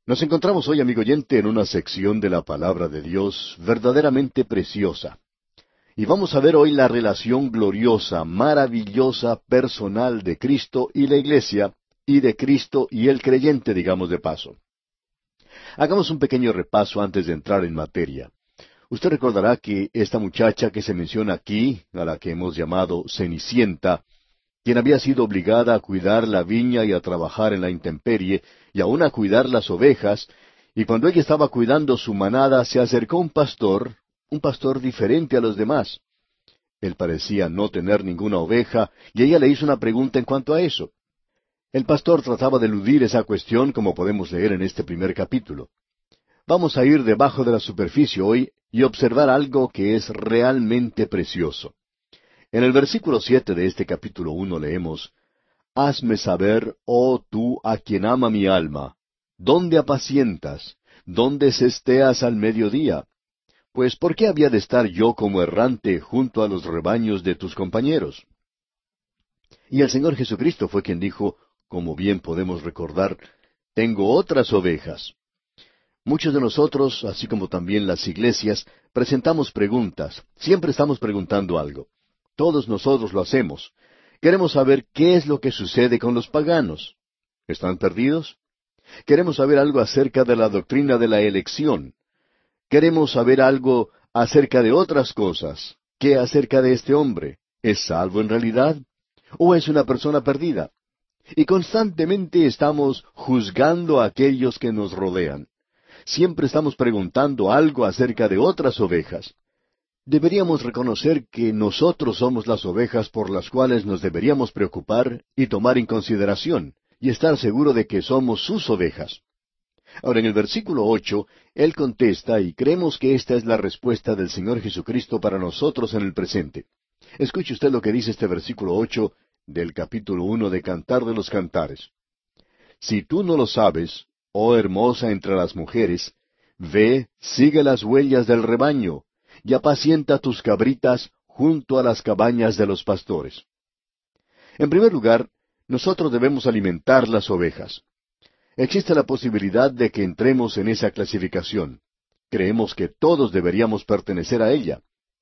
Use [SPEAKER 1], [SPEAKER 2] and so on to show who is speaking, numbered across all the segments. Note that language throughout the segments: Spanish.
[SPEAKER 1] Nos encontramos hoy, amigo oyente, en una sección de la palabra de Dios verdaderamente preciosa. Y vamos a ver hoy la relación gloriosa, maravillosa, personal de Cristo y la Iglesia, y de Cristo y el creyente, digamos de paso. Hagamos un pequeño repaso antes de entrar en materia. Usted recordará que esta muchacha que se menciona aquí, a la que hemos llamado Cenicienta, quien había sido obligada a cuidar la viña y a trabajar en la intemperie, y aun a cuidar las ovejas, y cuando ella estaba cuidando su manada, se acercó un pastor diferente a los demás. Él parecía no tener ninguna oveja, y ella le hizo una pregunta en cuanto a eso. El pastor trataba de eludir esa cuestión, como podemos leer en este primer capítulo. Vamos a ir debajo de la superficie hoy y observar algo que es realmente precioso. En el versículo 7 de este capítulo 1 leemos: Hazme saber, oh tú a quien ama mi alma, ¿dónde apacientas? ¿Dónde cesteas al mediodía? Pues ¿por qué había de estar yo como errante junto a los rebaños de tus compañeros? Y el Señor Jesucristo fue quien dijo, como bien podemos recordar, tengo otras ovejas. Muchos de nosotros, así como también las iglesias, presentamos preguntas. Siempre estamos preguntando algo. Todos nosotros lo hacemos. Queremos saber qué es lo que sucede con los paganos. ¿Están perdidos? Queremos saber algo acerca de la doctrina de la elección. Queremos saber algo acerca de otras cosas. ¿Qué acerca de este hombre? ¿Es salvo en realidad? ¿O es una persona perdida? Y constantemente estamos juzgando a aquellos que nos rodean. Siempre estamos preguntando algo acerca de otras ovejas. Deberíamos reconocer que nosotros somos las ovejas por las cuales nos deberíamos preocupar y tomar en consideración, y estar seguro de que somos sus ovejas. Ahora, en el versículo 8, Él contesta, y creemos que esta es la respuesta del Señor Jesucristo para nosotros en el presente. Escuche usted lo que dice este versículo 8 del capítulo 1 de Cantar de los Cantares. Si tú no lo sabes, oh hermosa entre las mujeres, ve, sigue las huellas del rebaño, y apacienta tus cabritas junto a las cabañas de los pastores. En primer lugar, nosotros debemos alimentar las ovejas. Existe la posibilidad de que entremos en esa clasificación. Creemos que todos deberíamos pertenecer a ella.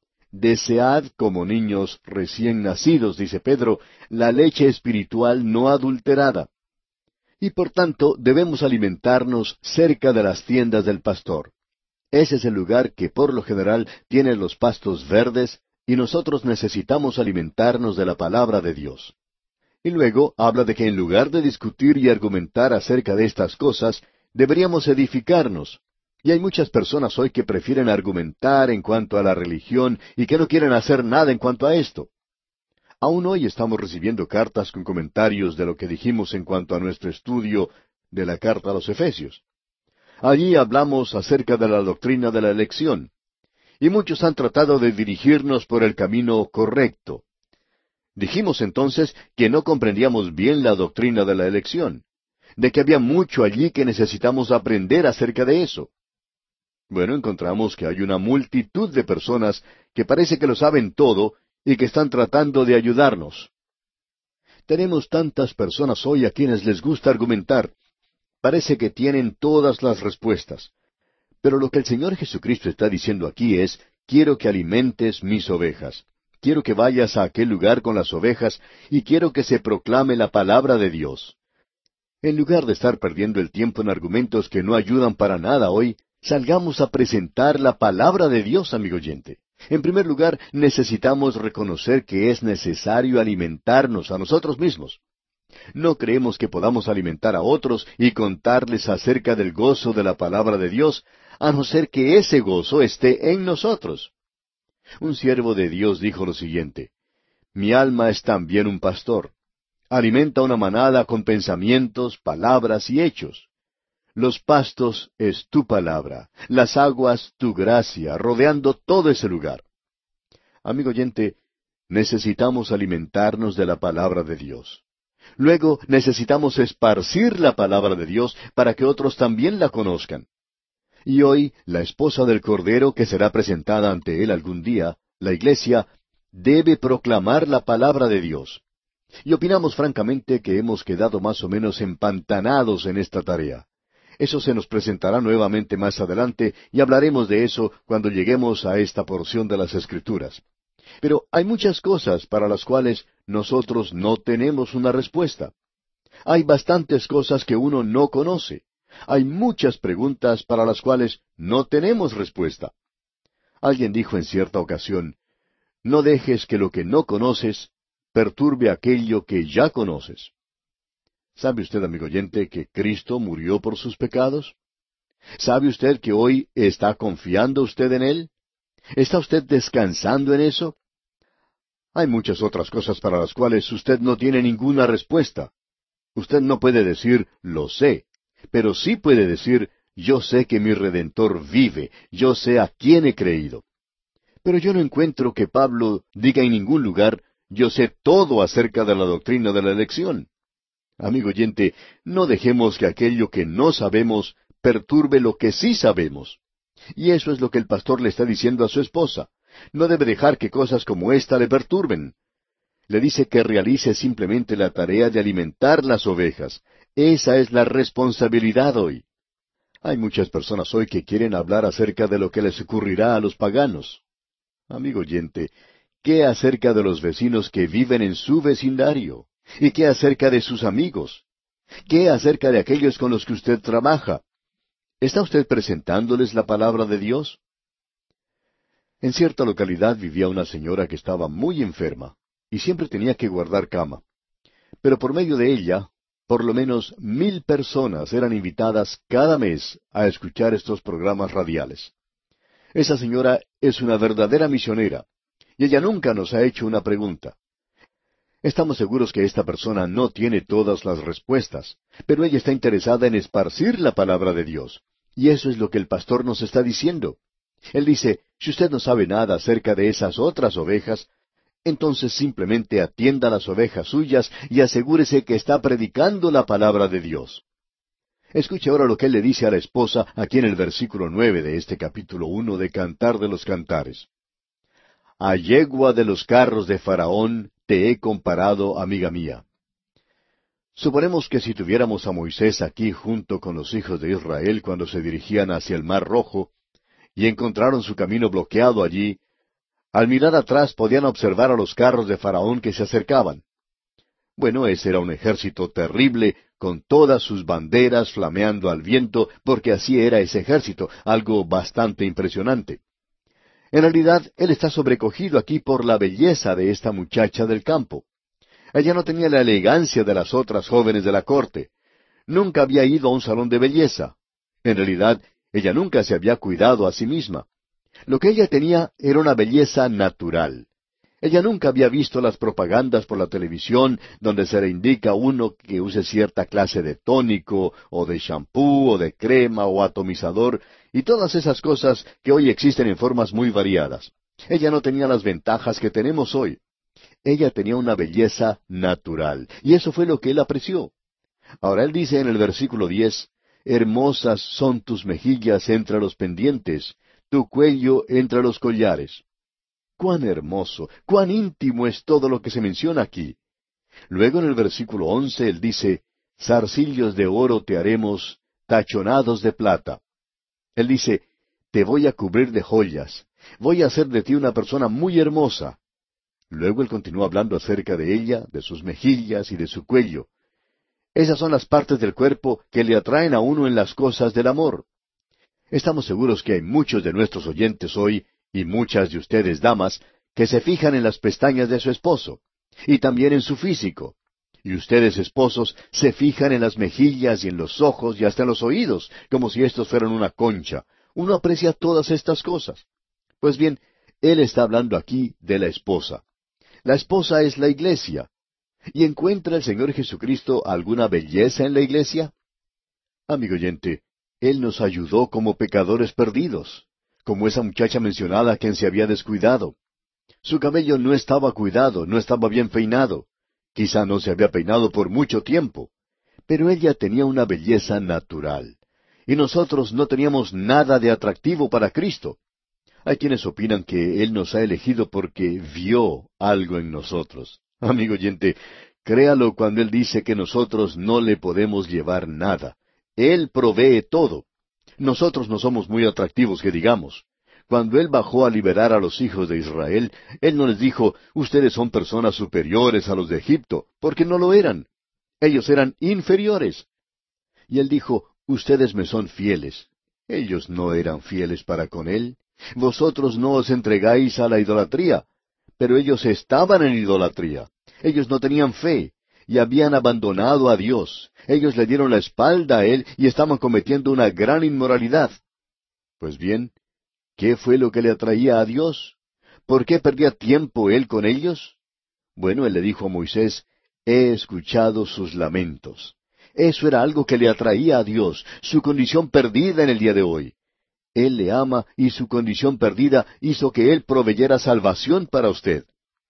[SPEAKER 1] Desead como niños recién nacidos, dice Pedro, la leche espiritual no adulterada. Y por tanto debemos alimentarnos cerca de las tiendas del pastor. Ese es el lugar que por lo general tiene los pastos verdes, y nosotros necesitamos alimentarnos de la palabra de Dios. Y luego habla de que en lugar de discutir y argumentar acerca de estas cosas, deberíamos edificarnos. Y hay muchas personas hoy que prefieren argumentar en cuanto a la religión y que no quieren hacer nada en cuanto a esto. Aún hoy estamos recibiendo cartas con comentarios de lo que dijimos en cuanto a nuestro estudio de la carta a los Efesios. Allí hablamos acerca de la doctrina de la elección. Y muchos han tratado de dirigirnos por el camino correcto. Dijimos entonces que no comprendíamos bien la doctrina de la elección, de que había mucho allí que necesitamos aprender acerca de eso. Bueno, encontramos que hay una multitud de personas que parece que lo saben todo y que están tratando de ayudarnos. Tenemos tantas personas hoy a quienes les gusta argumentar. Parece que tienen todas las respuestas. Pero lo que el Señor Jesucristo está diciendo aquí es, quiero que alimentes mis ovejas. Quiero que vayas a aquel lugar con las ovejas y quiero que se proclame la palabra de Dios. En lugar de estar perdiendo el tiempo en argumentos que no ayudan para nada hoy, salgamos a presentar la palabra de Dios, amigo oyente. En primer lugar, necesitamos reconocer que es necesario alimentarnos a nosotros mismos. No creemos que podamos alimentar a otros y contarles acerca del gozo de la palabra de Dios, a no ser que ese gozo esté en nosotros. Un siervo de Dios dijo lo siguiente: Mi alma es también un pastor. Alimenta una manada con pensamientos, palabras y hechos. Los pastos es tu palabra, las aguas tu gracia, rodeando todo ese lugar. Amigo oyente, necesitamos alimentarnos de la palabra de Dios. Luego necesitamos esparcir la palabra de Dios para que otros también la conozcan. Y hoy, la esposa del Cordero que será presentada ante Él algún día, la Iglesia, debe proclamar la palabra de Dios. Y opinamos francamente que hemos quedado más o menos empantanados en esta tarea. Eso se nos presentará nuevamente más adelante y hablaremos de eso cuando lleguemos a esta porción de las Escrituras. Pero hay muchas cosas para las cuales nosotros no tenemos una respuesta. Hay bastantes cosas que uno no conoce. Hay muchas preguntas para las cuales no tenemos respuesta. Alguien dijo en cierta ocasión, no dejes que lo que no conoces perturbe aquello que ya conoces. ¿Sabe usted, amigo oyente, que Cristo murió por sus pecados? ¿Sabe usted que hoy está confiando usted en Él? ¿Está usted descansando en eso? Hay muchas otras cosas para las cuales usted no tiene ninguna respuesta. Usted no puede decir, lo sé, pero sí puede decir, yo sé que mi Redentor vive, yo sé a quién he creído. Pero yo no encuentro que Pablo diga en ningún lugar, yo sé todo acerca de la doctrina de la elección. Amigo oyente, no dejemos que aquello que no sabemos perturbe lo que sí sabemos. Y eso es lo que el pastor le está diciendo a su esposa. No debe dejar que cosas como esta le perturben. Le dice que realice simplemente la tarea de alimentar las ovejas. Esa es la responsabilidad hoy. Hay muchas personas hoy que quieren hablar acerca de lo que les ocurrirá a los paganos. Amigo oyente, ¿qué acerca de los vecinos que viven en su vecindario? ¿Y qué acerca de sus amigos? ¿Qué acerca de aquellos con los que usted trabaja? ¿Está usted presentándoles la palabra de Dios? En cierta localidad vivía una señora que estaba muy enferma y siempre tenía que guardar cama. Pero por medio de ella, por lo menos 1,000 personas eran invitadas cada mes a escuchar estos programas radiales. Esa señora es una verdadera misionera, y ella nunca nos ha hecho una pregunta. Estamos seguros que esta persona no tiene todas las respuestas, pero ella está interesada en esparcir la palabra de Dios. Y eso es lo que el pastor nos está diciendo. Él dice, si usted no sabe nada acerca de esas otras ovejas, entonces simplemente atienda a las ovejas suyas y asegúrese que está predicando la palabra de Dios. Escuche ahora lo que él le dice a la esposa aquí en el versículo 9 de este capítulo 1 de Cantar de los Cantares. A yegua de los carros de Faraón te he comparado, amiga mía. Suponemos que si tuviéramos a Moisés aquí junto con los hijos de Israel cuando se dirigían hacia el Mar Rojo, y encontraron su camino bloqueado allí, al mirar atrás podían observar a los carros de Faraón que se acercaban. Bueno, ese era un ejército terrible, con todas sus banderas flameando al viento, porque así era ese ejército, algo bastante impresionante. En realidad, él está sobrecogido aquí por la belleza de esta muchacha del campo. Ella no tenía la elegancia de las otras jóvenes de la corte. Nunca había ido a un salón de belleza. En realidad, ella nunca se había cuidado a sí misma. Lo que ella tenía era una belleza natural. Ella nunca había visto las propagandas por la televisión donde se le indica a uno que use cierta clase de tónico, o de champú, o de crema, o atomizador, y todas esas cosas que hoy existen en formas muy variadas. Ella no tenía las ventajas que tenemos hoy. Ella tenía una belleza natural, y eso fue lo que él apreció. Ahora él dice en el versículo 10, hermosas son tus mejillas entre los pendientes, tu cuello entre los collares. Cuán hermoso, cuán íntimo es todo lo que se menciona aquí. Luego en el versículo 11 él dice, zarcillos de oro te haremos, tachonados de plata. Él dice, te voy a cubrir de joyas, voy a hacer de ti una persona muy hermosa. Luego él continúa hablando acerca de ella, de sus mejillas y de su cuello. Esas son las partes del cuerpo que le atraen a uno en las cosas del amor. Estamos seguros que hay muchos de nuestros oyentes hoy, y muchas de ustedes, damas, que se fijan en las pestañas de su esposo, y también en su físico. Y ustedes, esposos, se fijan en las mejillas y en los ojos y hasta en los oídos, como si estos fueran una concha. Uno aprecia todas estas cosas. Pues bien, él está hablando aquí de la esposa. La esposa es la iglesia. ¿Y encuentra el Señor Jesucristo alguna belleza en la iglesia? Amigo oyente, Él nos ayudó como pecadores perdidos, como esa muchacha mencionada a quien se había descuidado. Su cabello no estaba cuidado, no estaba bien peinado. Quizá no se había peinado por mucho tiempo. Pero ella tenía una belleza natural. Y nosotros no teníamos nada de atractivo para Cristo. Hay quienes opinan que Él nos ha elegido porque vio algo en nosotros. Amigo oyente, créalo cuando Él dice que nosotros no le podemos llevar nada. Él provee todo. Nosotros no somos muy atractivos que digamos. Cuando Él bajó a liberar a los hijos de Israel, Él no les dijo, ustedes son personas superiores a los de Egipto, porque no lo eran. Ellos eran inferiores. Y Él dijo, ustedes me son fieles. Ellos no eran fieles para con Él. Vosotros no os entregáis a la idolatría. Pero ellos estaban en idolatría. Ellos no tenían fe y habían abandonado a Dios. Ellos le dieron la espalda a Él y estaban cometiendo una gran inmoralidad. Pues bien, ¿qué fue lo que le atraía a Dios? ¿Por qué perdía tiempo Él con ellos? Bueno, Él le dijo a Moisés, he escuchado sus lamentos. Eso era algo que le atraía a Dios, su condición perdida en el día de hoy. Él le ama y su condición perdida hizo que Él proveyera salvación para usted.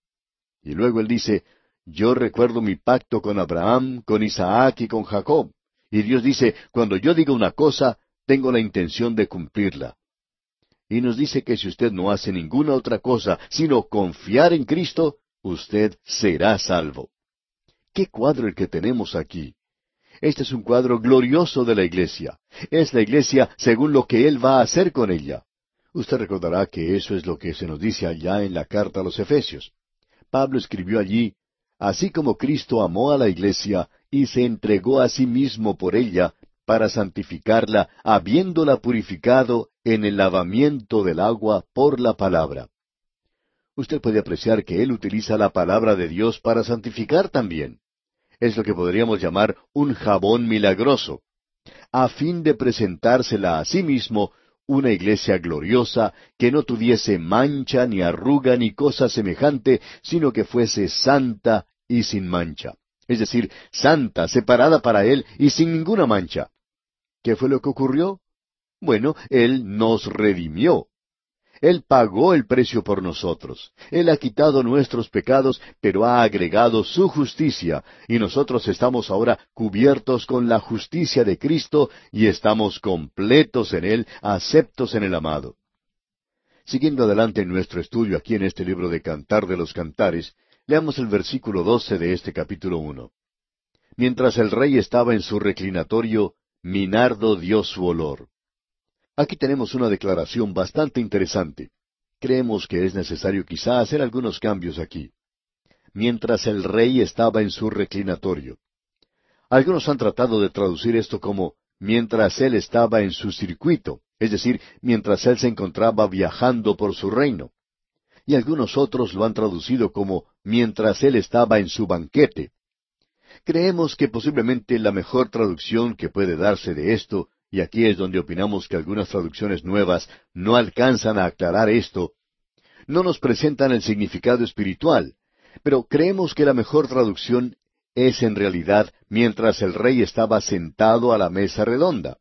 [SPEAKER 1] Y luego Él dice, yo recuerdo mi pacto con Abraham, con Isaac y con Jacob. Y Dios dice, cuando yo diga una cosa, tengo la intención de cumplirla. Y nos dice que si usted no hace ninguna otra cosa sino confiar en Cristo, usted será salvo. ¿Qué cuadro el que tenemos aquí? Este es un cuadro glorioso de la iglesia. Es la iglesia según lo que Él va a hacer con ella. Usted recordará que eso es lo que se nos dice allá en la carta a los Efesios. Pablo escribió allí, así como Cristo amó a la iglesia y se entregó a sí mismo por ella, para santificarla, habiéndola purificado en el lavamiento del agua por la palabra. Usted puede apreciar que Él utiliza la palabra de Dios para santificar también. Es lo que podríamos llamar un jabón milagroso, a fin de presentársela a sí mismo una iglesia gloriosa que no tuviese mancha, ni arruga, ni cosa semejante, sino que fuese santa y sin mancha. Es decir, santa, separada para Él y sin ninguna mancha. ¿Qué fue lo que ocurrió? Bueno, Él nos redimió. Él pagó el precio por nosotros. Él ha quitado nuestros pecados, pero ha agregado su justicia, y nosotros estamos ahora cubiertos con la justicia de Cristo y estamos completos en Él, aceptos en el amado. Siguiendo adelante en nuestro estudio aquí en este libro de Cantar de los Cantares, leamos el versículo 12 de este capítulo 1. Mientras el rey estaba en su reclinatorio, mi nardo dio su olor. Aquí tenemos una declaración bastante interesante. Creemos que es necesario quizá hacer algunos cambios aquí. Mientras el rey estaba en su reclinatorio. Algunos han tratado de traducir esto como mientras él estaba en su circuito, es decir, mientras él se encontraba viajando por su reino. Y algunos otros lo han traducido como mientras él estaba en su banquete. Creemos que posiblemente la mejor traducción que puede darse de esto, y aquí es donde opinamos que algunas traducciones nuevas no alcanzan a aclarar esto, no nos presentan el significado espiritual, pero creemos que la mejor traducción es en realidad mientras el rey estaba sentado a la mesa redonda.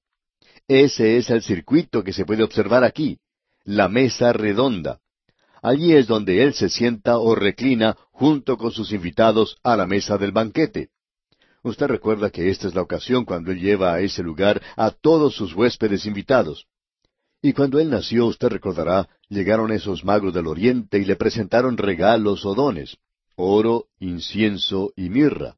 [SPEAKER 1] Ese es el circuito que se puede observar aquí, la mesa redonda. Allí es donde él se sienta o reclina junto con sus invitados a la mesa del banquete. Usted recuerda que esta es la ocasión cuando él lleva a ese lugar a todos sus huéspedes invitados. Y cuando él nació, usted recordará, llegaron esos magos del oriente y le presentaron regalos o dones, oro, incienso y mirra.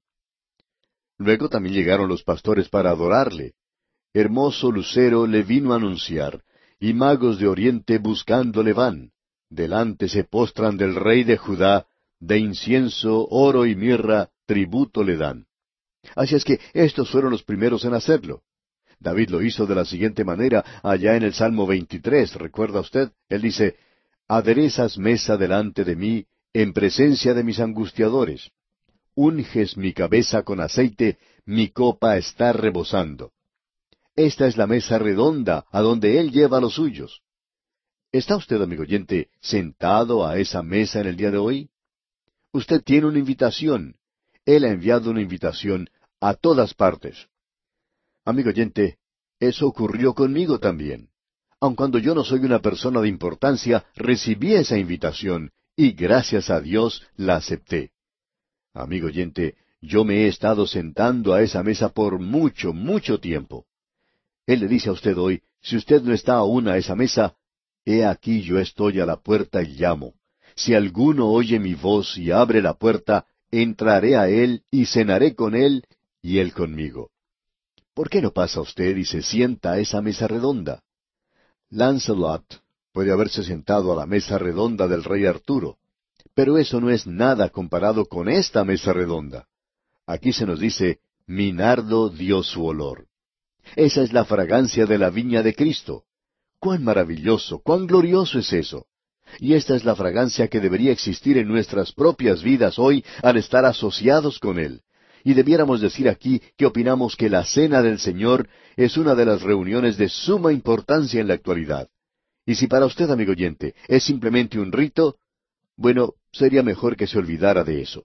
[SPEAKER 1] Luego también llegaron los pastores para adorarle. Hermoso lucero le vino a anunciar, y magos de oriente buscándole van. Delante se postran del rey de Judá, de incienso, oro y mirra, tributo le dan. Así es que estos fueron los primeros en hacerlo. David lo hizo de la siguiente manera allá en el Salmo 23, ¿recuerda usted? Él dice, aderezas mesa delante de mí, en presencia de mis angustiadores. Unges mi cabeza con aceite, mi copa está rebosando. Esta es la mesa redonda a donde Él lleva a los suyos. ¿Está usted, amigo oyente, sentado a esa mesa en el día de hoy? Usted tiene una invitación. Él ha enviado una invitación a todas partes. Amigo oyente, eso ocurrió conmigo también. Aun cuando yo no soy una persona de importancia, recibí esa invitación y gracias a Dios la acepté. Amigo oyente, yo me he estado sentando a esa mesa por mucho, mucho tiempo. Él le dice a usted hoy, si usted no está aún a esa mesa, he aquí yo estoy a la puerta y llamo. Si alguno oye mi voz y abre la puerta, entraré a él y cenaré con él y él conmigo. ¿Por qué no pasa usted y se sienta a esa mesa redonda? Lancelot puede haberse sentado a la mesa redonda del rey Arturo, pero eso no es nada comparado con esta mesa redonda. Aquí se nos dice, mi nardo dio su olor. Esa es la fragancia de la viña de Cristo. ¡Cuán maravilloso, cuán glorioso es eso! Y esta es la fragancia que debería existir en nuestras propias vidas hoy al estar asociados con Él. Y debiéramos decir aquí que opinamos que la Cena del Señor es una de las reuniones de suma importancia en la actualidad. Y si para usted, amigo oyente, es simplemente un rito, bueno, sería mejor que se olvidara de eso.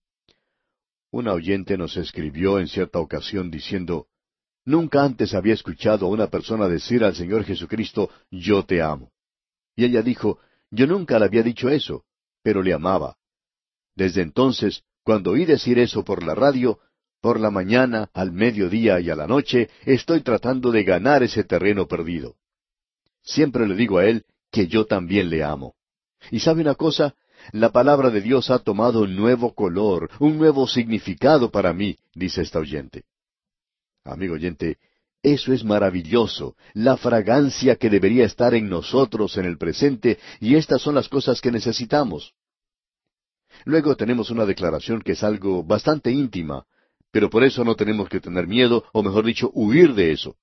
[SPEAKER 1] Una oyente nos escribió en cierta ocasión diciendo, nunca antes había escuchado a una persona decir al Señor Jesucristo, yo te amo. Y ella dijo, yo nunca le había dicho eso, pero le amaba. Desde entonces, cuando oí decir eso por la radio, por la mañana, al mediodía y a la noche, estoy tratando de ganar ese terreno perdido. Siempre le digo a él que yo también le amo. ¿Y sabe una cosa? La palabra de Dios ha tomado un nuevo color, un nuevo significado para mí, dice esta oyente. Amigo oyente, eso es maravilloso, la fragancia que debería estar en nosotros en el presente, y estas son las cosas que necesitamos. Luego tenemos una declaración que es algo bastante íntima, pero por eso no tenemos que tener miedo, o mejor dicho, huir de eso.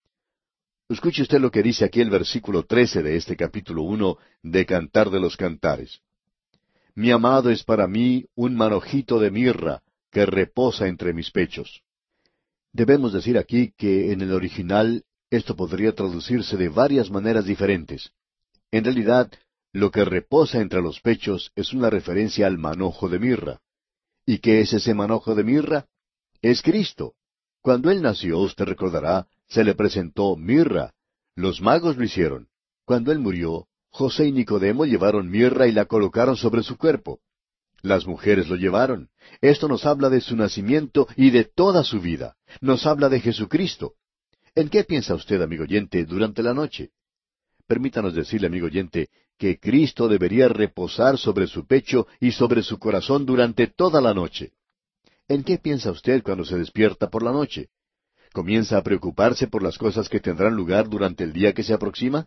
[SPEAKER 1] Escuche usted lo que dice aquí el versículo 13 de este capítulo 1 de Cantar de los Cantares. Mi amado es para mí un manojito de mirra que reposa entre mis pechos. Debemos decir aquí que en el original esto podría traducirse de varias maneras diferentes. En realidad, lo que reposa entre los pechos es una referencia al manojo de mirra. ¿Y qué es ese manojo de mirra? Es Cristo. Cuando Él nació, usted recordará, se le presentó mirra. Los magos lo hicieron. Cuando Él murió, José y Nicodemo llevaron mirra y la colocaron sobre su cuerpo. Las mujeres lo llevaron. Esto nos habla de su nacimiento y de toda su vida. Nos habla de Jesucristo. ¿En qué piensa usted, amigo oyente, durante la noche? Permítanos decirle, amigo oyente, que Cristo debería reposar sobre su pecho y sobre su corazón durante toda la noche. ¿En qué piensa usted cuando se despierta por la noche? ¿Comienza a preocuparse por las cosas que tendrán lugar durante el día que se aproxima?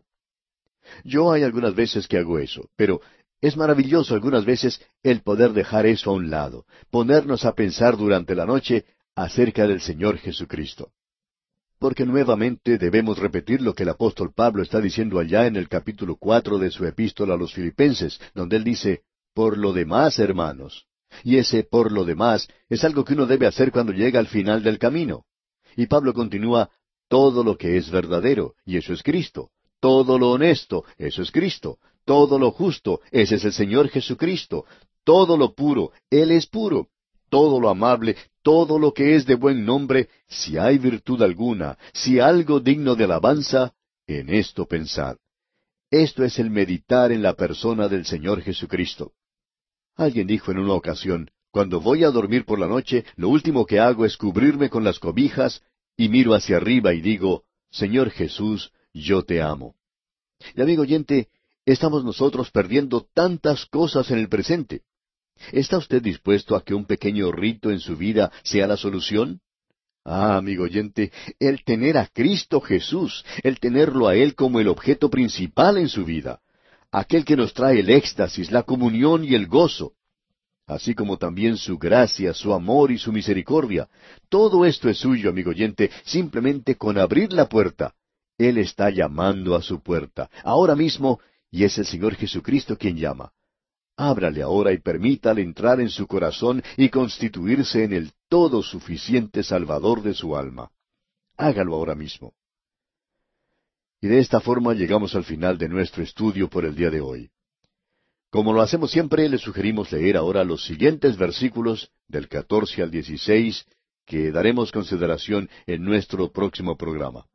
[SPEAKER 1] Yo hay algunas veces que hago eso, pero es maravilloso algunas veces el poder dejar eso a un lado, ponernos a pensar durante la noche acerca del Señor Jesucristo. Porque nuevamente debemos repetir lo que el apóstol Pablo está diciendo allá en el capítulo 4 de su epístola a los Filipenses, donde él dice, por lo demás, hermanos. Y ese por lo demás es algo que uno debe hacer cuando llega al final del camino. Y Pablo continúa, todo lo que es verdadero, y eso es Cristo. Todo lo honesto, eso es Cristo. Todo lo justo, ese es el Señor Jesucristo. Todo lo puro, Él es puro. Todo lo amable, todo lo que es de buen nombre, si hay virtud alguna, si algo digno de alabanza, en esto pensad. Esto es el meditar en la persona del Señor Jesucristo. Alguien dijo en una ocasión, cuando voy a dormir por la noche, lo último que hago es cubrirme con las cobijas y miro hacia arriba y digo, Señor Jesús, yo te amo. Y amigo oyente, estamos nosotros perdiendo tantas cosas en el presente. ¿Está usted dispuesto a que un pequeño rito en su vida sea la solución? Ah, amigo oyente, el tener a Cristo Jesús, el tenerlo a Él como el objeto principal en su vida, aquel que nos trae el éxtasis, la comunión y el gozo, así como también su gracia, su amor y su misericordia. Todo esto es suyo, amigo oyente, simplemente con abrir la puerta. Él está llamando a su puerta, ahora mismo, y es el Señor Jesucristo quien llama. Ábrale ahora y permítale entrar en su corazón y constituirse en el todo suficiente Salvador de su alma. Hágalo ahora mismo. Y de esta forma llegamos al final de nuestro estudio por el día de hoy. Como lo hacemos siempre, le sugerimos leer ahora los siguientes versículos del 14 al 16, que daremos consideración en nuestro próximo programa.